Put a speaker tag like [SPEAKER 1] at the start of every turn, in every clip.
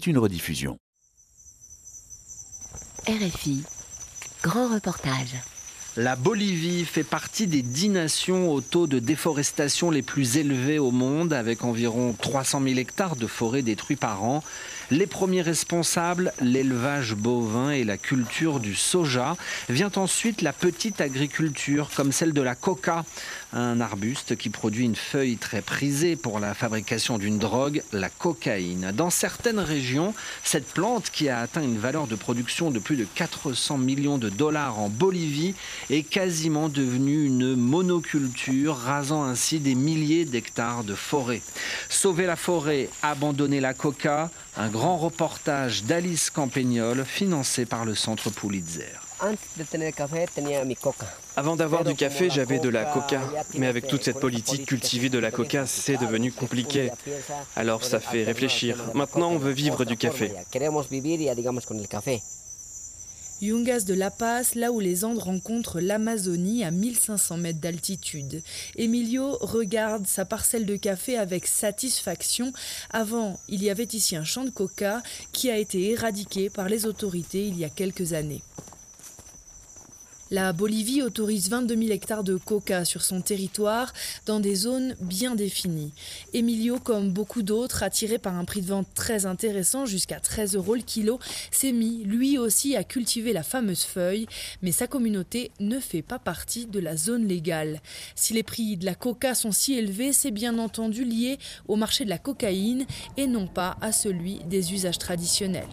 [SPEAKER 1] une rediffusion.
[SPEAKER 2] RFI, grand reportage.
[SPEAKER 3] La Bolivie fait partie des 10 nations au taux de déforestation les plus élevés au monde, avec environ 300 000 hectares de forêts détruits par an. Les premiers responsables, l'élevage bovin et la culture du soja. Vient ensuite la petite agriculture, comme celle de la coca, un arbuste qui produit une feuille très prisée pour la fabrication d'une drogue, la cocaïne. Dans certaines régions, cette plante, qui a atteint une valeur de production de plus de 400 millions de dollars en Bolivie, est quasiment devenue une monoculture, rasant ainsi des milliers d'hectares de forêt. Sauver la forêt, abandonner la coca, un grand reportage d'Alice Campagnol, financé par le Centre Pulitzer.
[SPEAKER 4] Avant d'avoir du café, j'avais de la coca. Mais avec toute cette politique, cultiver de la coca, c'est devenu compliqué. Alors ça fait réfléchir. Maintenant, on veut vivre du café.
[SPEAKER 5] Yungas de La Paz, là où les Andes rencontrent l'Amazonie à 1500 mètres d'altitude. Emilio regarde sa parcelle de café avec satisfaction. Avant, il y avait ici un champ de coca qui a été éradiqué par les autorités il y a quelques années. La Bolivie autorise 22 000 hectares de coca sur son territoire dans des zones bien définies. Emilio, comme beaucoup d'autres, attiré par un prix de vente très intéressant, jusqu'à 13 € le kilo, s'est mis lui aussi à cultiver la fameuse feuille, mais sa communauté ne fait pas partie de la zone légale. Si les prix de la coca sont si élevés, c'est bien entendu lié au marché de la cocaïne et non pas à celui des usages traditionnels.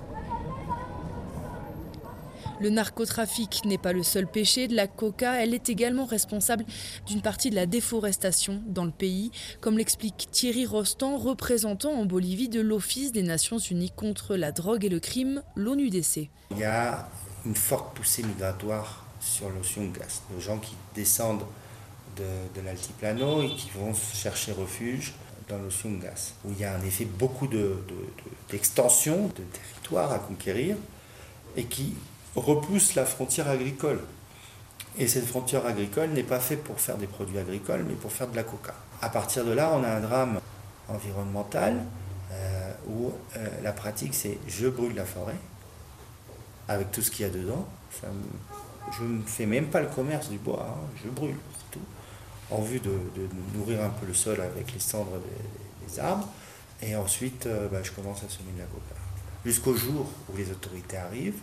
[SPEAKER 5] Le narcotrafic n'est pas le seul péché de la coca, elle est également responsable d'une partie de la déforestation dans le pays, comme l'explique Thierry Rostand, représentant en Bolivie de l'Office des Nations Unies contre la drogue et le crime, l'ONUDC.
[SPEAKER 6] Il y a une forte poussée migratoire sur los Yungas, de gens qui descendent de l'altiplano et qui vont chercher refuge dans los Yungas, où il y a en effet beaucoup d'extensions de territoires à conquérir et qui repousse la frontière agricole. Et cette frontière agricole n'est pas faite pour faire des produits agricoles, mais pour faire de la coca. À partir de là, on a un drame environnemental où la pratique, c'est je brûle la forêt avec tout ce qu'il y a dedans. Je ne fais même pas le commerce du bois, je brûle, c'est tout. En vue de nourrir un peu le sol avec les cendres des arbres. Et ensuite, je commence à semer de la coca. Jusqu'au jour où les autorités arrivent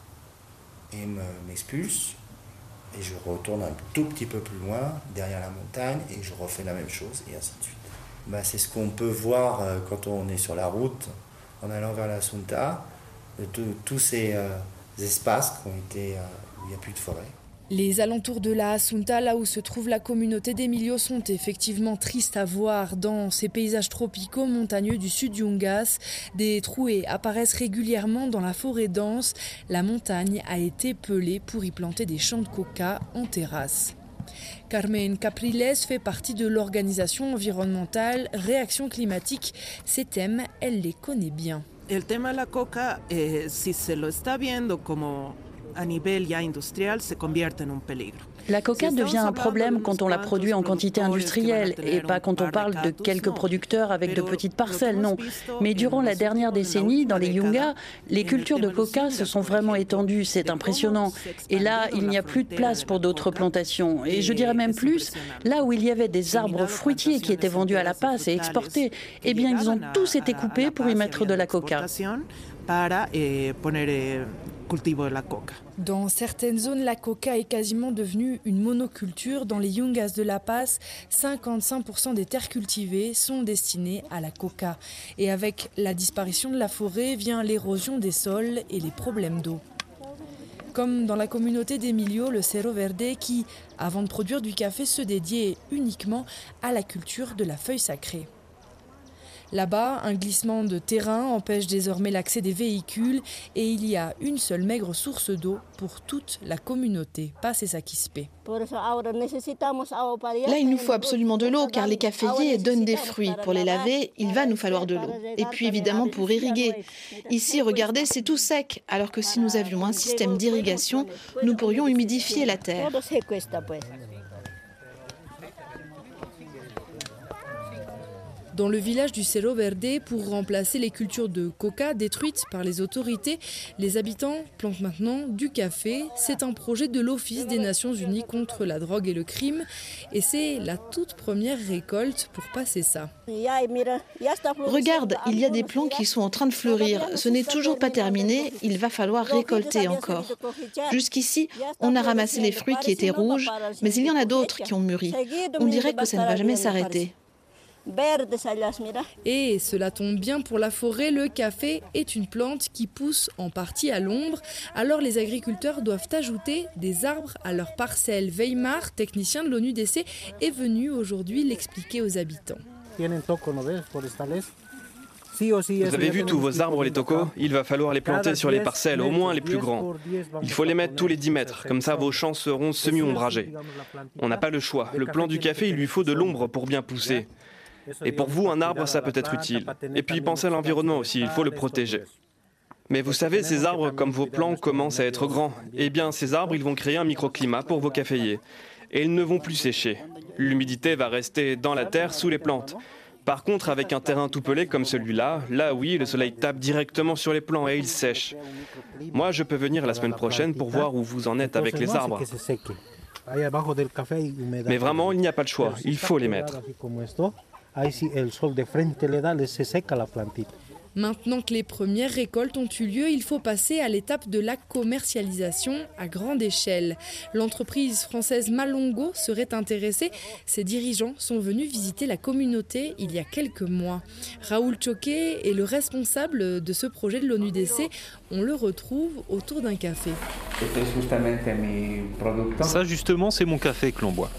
[SPEAKER 6] et m'expulse, et je retourne un tout petit peu plus loin, derrière la montagne, et je refais la même chose, et ainsi de suite. C'est ce qu'on peut voir quand on est sur la route, en allant vers la Sunta, tous ces espaces où il n'y a plus de forêt.
[SPEAKER 5] Les alentours de la Assunta, là où se trouve la communauté d'Emilio, sont effectivement tristes à voir. Dans ces paysages tropicaux montagneux du sud Yungas, des trouées apparaissent régulièrement dans la forêt dense. La montagne a été pelée pour y planter des champs de coca en terrasse. Carmen Capriles fait partie de l'organisation environnementale Réaction climatique. Ces thèmes, elle les connaît bien.
[SPEAKER 7] El tema de la coca, si se lo está viendo como a nivel ya industrial, se convierte en un peligro.
[SPEAKER 8] La coca devient un problème quand on la produit en quantité industrielle et pas quand on parle de quelques producteurs avec de petites parcelles, non. Mais durant la dernière décennie, dans les Yungas, les cultures de coca se sont vraiment étendues, c'est impressionnant. Et là, il n'y a plus de place pour d'autres plantations. Et je dirais même plus, là où il y avait des arbres fruitiers qui étaient vendus à La Paz et exportés, eh bien ils ont tous été coupés pour y mettre de la coca.
[SPEAKER 5] Dans certaines zones, la coca est quasiment devenue une monoculture. Dans les Yungas de La Paz, 55% des terres cultivées sont destinées à la coca. Et avec la disparition de la forêt vient l'érosion des sols et les problèmes d'eau. Comme dans la communauté d'Emilio, le Cerro Verde, qui, avant de produire du café, se dédiait uniquement à la culture de la feuille sacrée. Là-bas, un glissement de terrain empêche désormais l'accès des véhicules et il y a une seule maigre source d'eau pour toute la communauté, pas Quispe.
[SPEAKER 9] Là, il nous faut absolument de l'eau car les caféiers donnent des fruits. Pour les laver, il va nous falloir de l'eau. Et puis évidemment pour irriguer. Ici, regardez, c'est tout sec. Alors que si nous avions un système d'irrigation, nous pourrions humidifier la terre.
[SPEAKER 5] dans le village du Cerro Verde pour remplacer les cultures de coca détruites par les autorités. Les habitants plantent maintenant du café. C'est un projet de l'Office des Nations Unies contre la drogue et le crime. Et c'est la toute première récolte pour passer ça.
[SPEAKER 9] Regarde, il y a des plants qui sont en train de fleurir. Ce n'est toujours pas terminé, il va falloir récolter encore. Jusqu'ici, on a ramassé les fruits qui étaient rouges, mais il y en a d'autres qui ont mûri. On dirait que ça ne va jamais s'arrêter.
[SPEAKER 5] Et cela tombe bien pour la forêt, le café est une plante qui pousse en partie à l'ombre. Alors les agriculteurs doivent ajouter des arbres à leurs parcelles. Weimar, technicien de l'ONUDC, est venu aujourd'hui l'expliquer aux habitants.
[SPEAKER 4] Vous avez vu tous vos arbres, les tocos? Il va falloir les planter sur les parcelles, au moins les plus grands. Il faut les mettre tous les 10 mètres, comme ça vos champs seront semi-ombragés. On n'a pas le choix. Le plant du café, il lui faut de l'ombre pour bien pousser. Et pour vous, un arbre, ça peut être utile. Et puis pensez à l'environnement aussi, il faut le protéger. Mais vous savez, ces arbres, comme vos plants, commencent à être grands. Eh bien, ces arbres, ils vont créer un microclimat pour vos caféiers. Et ils ne vont plus sécher. L'humidité va rester dans la terre, sous les plantes. Par contre, avec un terrain tout pelé comme celui-là, là oui, le soleil tape directement sur les plants et ils sèchent. Moi, je peux venir la semaine prochaine pour voir où vous en êtes avec les arbres. Mais vraiment, il n'y a pas de choix, il faut les mettre.
[SPEAKER 5] Maintenant que les premières récoltes ont eu lieu, il faut passer à l'étape de la commercialisation à grande échelle. L'entreprise française Malongo serait intéressée. Ses dirigeants sont venus visiter la communauté il y a quelques mois. Raoul Choquet est le responsable de ce projet de l'ONUDC. On le retrouve autour d'un café.
[SPEAKER 1] Ça justement, c'est mon café que l'on boit.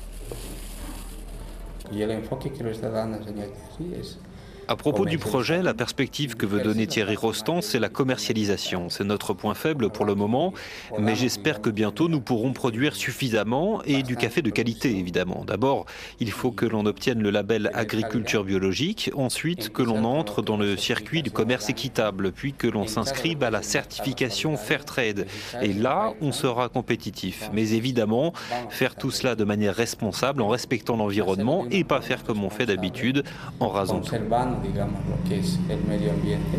[SPEAKER 1] À propos du projet, la perspective que veut donner Thierry Rostand, c'est la commercialisation. C'est notre point faible pour le moment, mais j'espère que bientôt nous pourrons produire suffisamment et du café de qualité, évidemment. D'abord, il faut que l'on obtienne le label agriculture biologique, ensuite que l'on entre dans le circuit du commerce équitable, puis que l'on s'inscrive à la certification Fairtrade. Et là, on sera compétitif. Mais évidemment, faire tout cela de manière responsable, en respectant l'environnement et pas faire comme on fait d'habitude, en rasant tout.
[SPEAKER 10] Digamos, lo que es el medio ambiente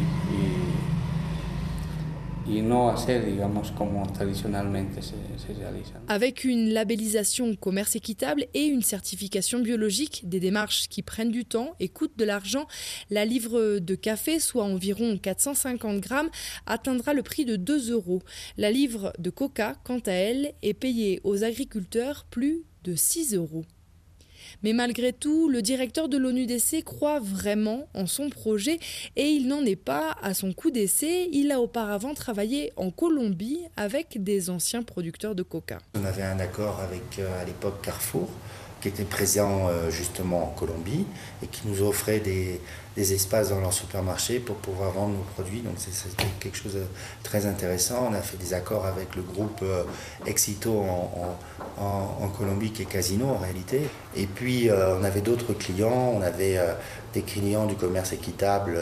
[SPEAKER 10] y no hacer, digamos, como tradicionalmente se realiza.
[SPEAKER 5] Avec une labellisation commerce équitable et une certification biologique, des démarches qui prennent du temps et coûtent de l'argent, la livre de café, soit environ 450 grammes, atteindra le prix de 2 €. La livre de coca, quant à elle, est payée aux agriculteurs plus de 6 €. Mais malgré tout, le directeur de l'ONUDC croit vraiment en son projet et il n'en est pas à son coup d'essai. Il a auparavant travaillé en Colombie avec des anciens producteurs de coca.
[SPEAKER 6] On avait un accord avec, à l'époque, Carrefour, qui était présent justement en Colombie et qui nous offrait des espaces dans leur supermarché pour pouvoir vendre nos produits. Donc c'était quelque chose de très intéressant. On a fait des accords avec le groupe Exito en Colombie, qui est Casino en réalité. Et puis on avait d'autres clients. On avait des clients du commerce équitable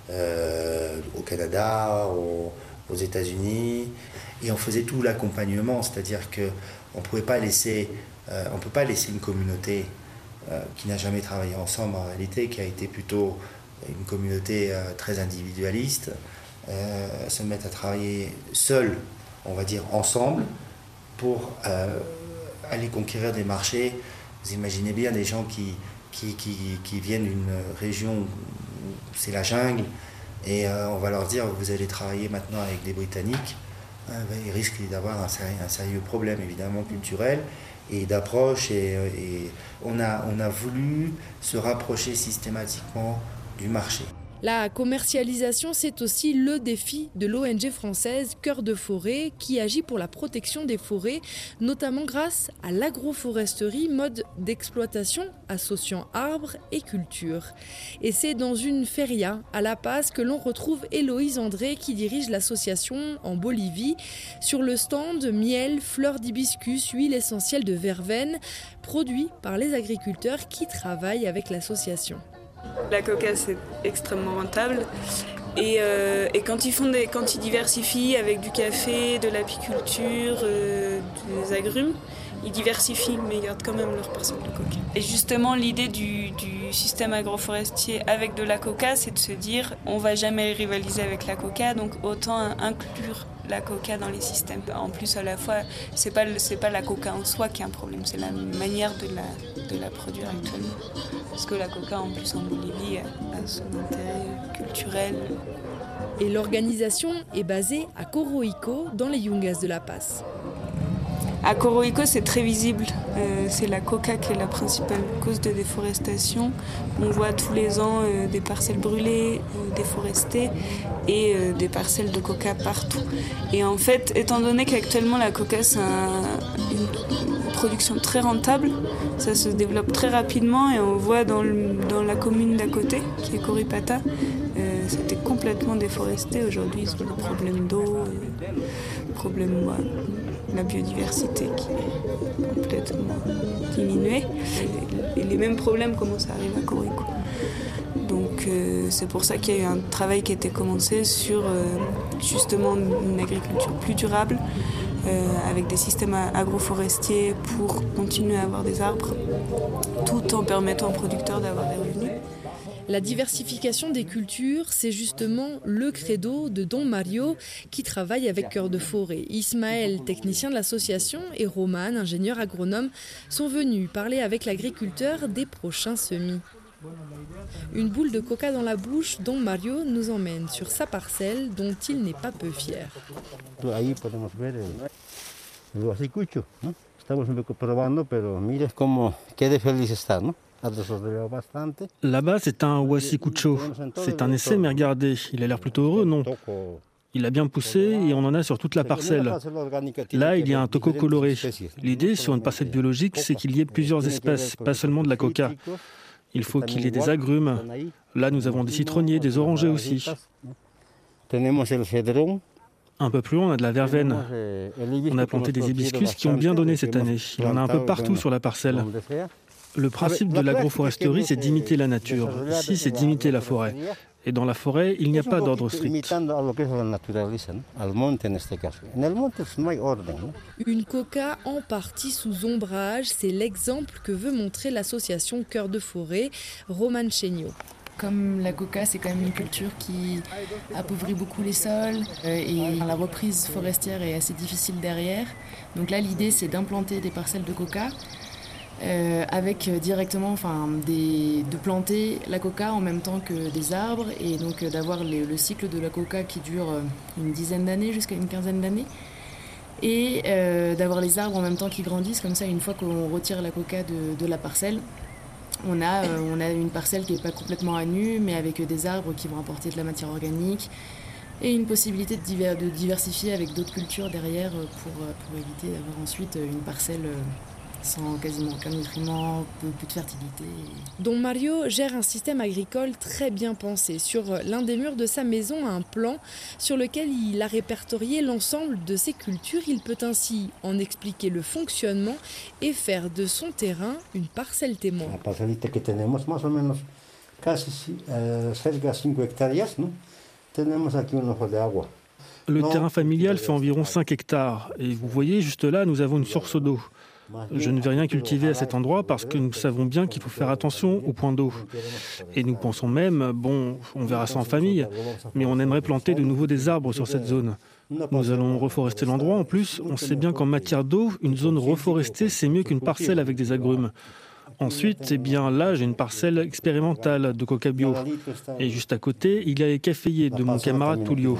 [SPEAKER 6] au Canada, aux États-Unis. Et on faisait tout l'accompagnement, c'est-à-dire qu'on ne pouvait pas laisser... on ne peut pas laisser une communauté qui n'a jamais travaillé ensemble en réalité, qui a été plutôt une communauté très individualiste, se mettre à travailler seul, on va dire ensemble, pour aller conquérir des marchés. Vous imaginez bien des gens qui viennent d'une région où c'est la jungle, et on va leur dire vous allez travailler maintenant avec des Britanniques, ils risquent d'avoir un sérieux problème évidemment culturel et d'approche, et on a voulu se rapprocher systématiquement du marché.
[SPEAKER 5] La commercialisation, c'est aussi le défi de l'ONG française Cœur de Forêt, qui agit pour la protection des forêts, notamment grâce à l'agroforesterie, mode d'exploitation associant arbres et culture. Et c'est dans une feria à La Paz que l'on retrouve Héloïse André, qui dirige l'association en Bolivie. Sur le stand, miel, fleurs d'hibiscus, huile essentielle de verveine, produits par les agriculteurs qui travaillent avec l'association.
[SPEAKER 11] La coca, c'est extrêmement rentable et quand ils diversifient avec du café, de l'apiculture, des agrumes, ils diversifient, mais ils gardent quand même leur parcelle de coca. Et justement, l'idée du système agroforestier avec de la coca, c'est de se dire on va jamais rivaliser avec la coca, donc autant inclure la coca dans les systèmes. En plus, à la fois, c'est pas la coca en soi qui est un problème, c'est la manière de la produire actuellement. Parce que la coca, en plus, en Bolivie, a son intérêt culturel.
[SPEAKER 5] Et l'organisation est basée à Coroico, dans les Yungas de La Paz.
[SPEAKER 11] À Coroico, c'est très visible. C'est la coca qui est la principale cause de déforestation. On voit tous les ans des parcelles brûlées, déforestées et des parcelles de coca partout. Et en fait, étant donné qu'actuellement la coca c'est une production très rentable, ça se développe très rapidement et on voit dans la commune d'à côté, qui est Coripata, c'était complètement déforesté. Aujourd'hui, ils ont des problèmes d'eau, problème la biodiversité qui est complètement diminuée. Et les mêmes problèmes commencent à arriver à Coroico. Donc c'est pour ça qu'il y a eu un travail qui a été commencé sur justement une agriculture plus durable, avec des systèmes agroforestiers pour continuer à avoir des arbres, tout en permettant aux producteurs d'avoir des revenus.
[SPEAKER 5] La diversification des cultures, c'est justement le credo de Don Mario qui travaille avec Cœur de Forêt. Ismaël, technicien de l'association, et Roman, ingénieur agronome, sont venus parler avec l'agriculteur des prochains semis. Une boule de coca dans la bouche, Don Mario nous emmène sur sa parcelle dont il n'est pas peu fier.
[SPEAKER 12] Ahí podemos ver el huasicucho, ¿no? Estamos probando, pero mire cómo qué de feliz está, ¿no?
[SPEAKER 13] Là-bas, c'est un huasicucho. C'est un essai, mais regardez, il a l'air plutôt heureux, non? Il a bien poussé et on en a sur toute la parcelle. Là, il y a un toco coloré. L'idée sur une parcelle biologique, c'est qu'il y ait plusieurs espèces, pas seulement de la coca. Il faut qu'il y ait des agrumes. Là, nous avons des citronniers, des orangers aussi. Un peu plus loin, on a de la verveine. On a planté des hibiscus qui ont bien donné cette année. Il y en a un peu partout sur la parcelle. Le principe de l'agroforesterie, c'est d'imiter la nature. Ici, c'est d'imiter la forêt. Et dans la forêt, il n'y a pas d'ordre strict.
[SPEAKER 5] Une coca en partie sous ombrage, c'est l'exemple que veut montrer l'association Cœur de Forêt, Roman Chenio.
[SPEAKER 14] Comme la coca, c'est quand même une culture qui appauvrit beaucoup les sols et la reprise forestière est assez difficile derrière. Donc là, l'idée, c'est d'implanter des parcelles de coca avec directement, de planter la coca en même temps que des arbres et donc d'avoir le cycle de la coca qui dure une dizaine d'années jusqu'à une quinzaine d'années et d'avoir les arbres en même temps qui grandissent. Comme ça, une fois qu'on retire la coca de la parcelle, on a une parcelle qui n'est pas complètement à nu, mais avec des arbres qui vont apporter de la matière organique et une possibilité de diversifier avec d'autres cultures derrière pour éviter d'avoir ensuite une parcelle sans quasiment aucun nutriment, peu de fertilité.
[SPEAKER 5] Don Mario gère un système agricole très bien pensé. Sur l'un des murs de sa maison, un plan sur lequel il a répertorié l'ensemble de ses cultures. Il peut ainsi en expliquer le fonctionnement et faire de son terrain une parcelle témoin.
[SPEAKER 12] La parcelita que tenemos más o menos casi cerca de 5 hectáreas, ¿no? Tenemos aquí un ojo de agua.
[SPEAKER 13] Le terrain familial fait environ 5 hectares. Et vous voyez, juste là, nous avons une source d'eau. Je ne vais rien cultiver à cet endroit parce que nous savons bien qu'il faut faire attention aux points d'eau. Et nous pensons même, on verra ça en famille, mais on aimerait planter de nouveau des arbres sur cette zone. Nous allons reforester l'endroit. En plus, on sait bien qu'en matière d'eau, une zone reforestée, c'est mieux qu'une parcelle avec des agrumes. Ensuite, là, j'ai une parcelle expérimentale de coca bio. Et juste à côté, il y a les caféiers de mon camarade Tulio.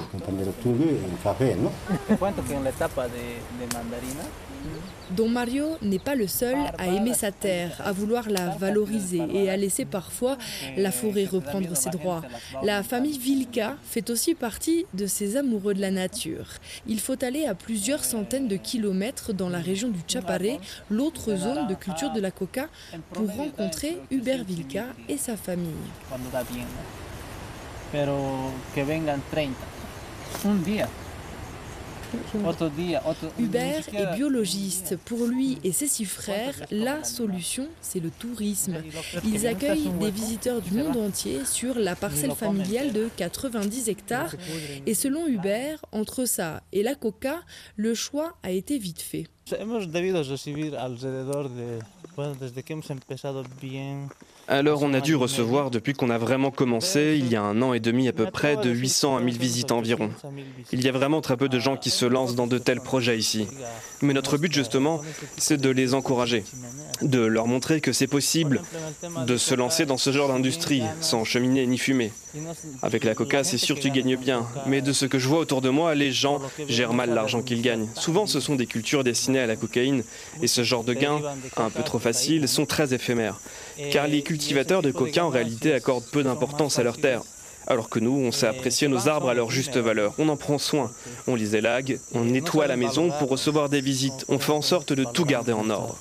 [SPEAKER 5] Don Mario n'est pas le seul à aimer sa terre, à vouloir la valoriser et à laisser parfois la forêt reprendre ses droits. La famille Vilca fait aussi partie de ces amoureux de la nature. Il faut aller à plusieurs centaines de kilomètres dans la région du Chapare, l'autre zone de culture de la coca, pour rencontrer Hubert Vilca et sa famille. Hubert est biologiste. Pour lui et ses 6 frères, la solution, c'est le tourisme. Ils accueillent des visiteurs du monde entier sur la parcelle familiale de 90 hectares. Et selon Hubert, entre ça et la coca, le choix a été vite fait.
[SPEAKER 4] Alors on a dû recevoir, depuis qu'on a vraiment commencé, il y a 1 an et demi à peu près, de 800 à 1000 visites environ. Il y a vraiment très peu de gens qui se lancent dans de tels projets ici. Mais notre but justement, c'est de les encourager, de leur montrer que c'est possible de se lancer dans ce genre d'industrie, sans cheminée ni fumée. Avec la coca, c'est sûr que tu gagnes bien, mais de ce que je vois autour de moi, les gens gèrent mal l'argent qu'ils gagnent. Souvent ce sont des cultures destinées à la cocaïne, et ce genre de gains, un peu trop faciles, sont très éphémères. Car les cultivateurs de coca en réalité accordent peu d'importance à leurs terres. Alors que nous, on sait apprécier nos arbres à leur juste valeur. On en prend soin, on les élague, on nettoie la maison pour recevoir des visites. On fait en sorte de tout garder en ordre.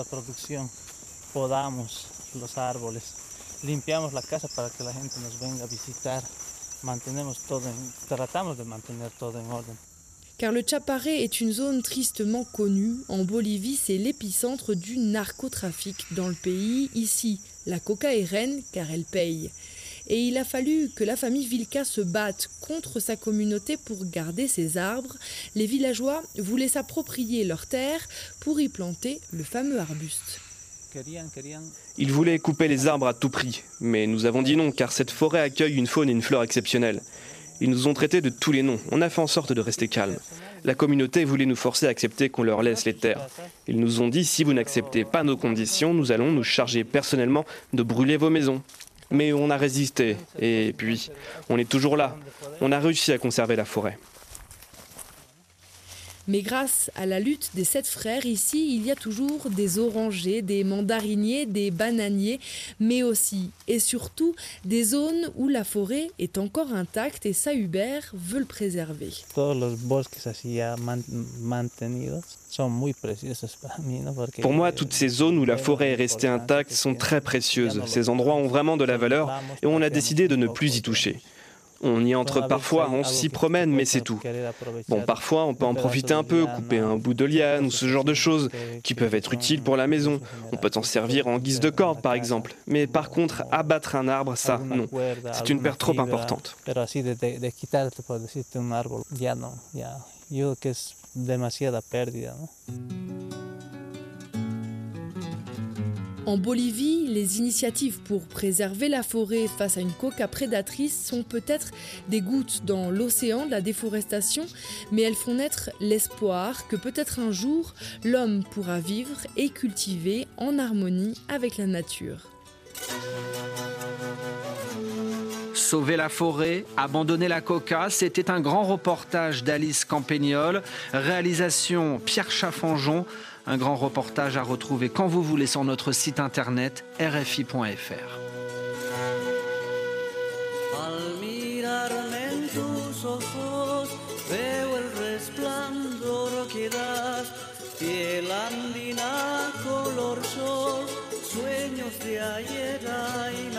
[SPEAKER 15] Limpiamos la casa para que la gente nos venga a visitar. Tratamos de mantener todo en orden.
[SPEAKER 5] Car le Chaparré est une zone tristement connue. En Bolivie, c'est l'épicentre du narcotrafic dans le pays. Ici, la coca est reine car elle paye. Et il a fallu que la famille Vilca se batte contre sa communauté pour garder ses arbres. Les villageois voulaient s'approprier leurs terres pour y planter le fameux arbuste.
[SPEAKER 4] Ils voulaient couper les arbres à tout prix, mais nous avons dit non car cette forêt accueille une faune et une flore exceptionnelles. Ils nous ont traités de tous les noms, on a fait en sorte de rester calme. La communauté voulait nous forcer à accepter qu'on leur laisse les terres. Ils nous ont dit si vous n'acceptez pas nos conditions, nous allons nous charger personnellement de brûler vos maisons. Mais on a résisté, et puis on est toujours là. On a réussi à conserver la forêt.
[SPEAKER 5] Mais grâce à la lutte des 7 frères, ici, il y a toujours des orangers, des mandariniers, des bananiers, mais aussi et surtout des zones où la forêt est encore intacte et ça, Hubert veut le préserver.
[SPEAKER 4] Pour moi, toutes ces zones où la forêt est restée intacte sont très précieuses. Ces endroits ont vraiment de la valeur et on a décidé de ne plus y toucher. On y entre parfois, on s'y promène, mais c'est tout. Bon, parfois, on peut en profiter un peu, couper un bout de liane ou ce genre de choses qui peuvent être utiles pour la maison. On peut s'en servir en guise de corde, par exemple. Mais par contre, abattre un arbre, ça, non. C'est une perte trop importante.
[SPEAKER 5] En Bolivie, les initiatives pour préserver la forêt face à une coca prédatrice sont peut-être des gouttes dans l'océan de la déforestation, mais elles font naître l'espoir que peut-être un jour, l'homme pourra vivre et cultiver en harmonie avec la nature.
[SPEAKER 3] Sauver la forêt, abandonner la coca, c'était un grand reportage d'Alice Campagnol, réalisation Pierre Chaffanjon, un grand reportage à retrouver quand vous voulez sur notre site internet rfi.fr.
[SPEAKER 16] Al mirarme en tus ojos, veo el resplandor que das, piel andina, color sol, sueños de ayer.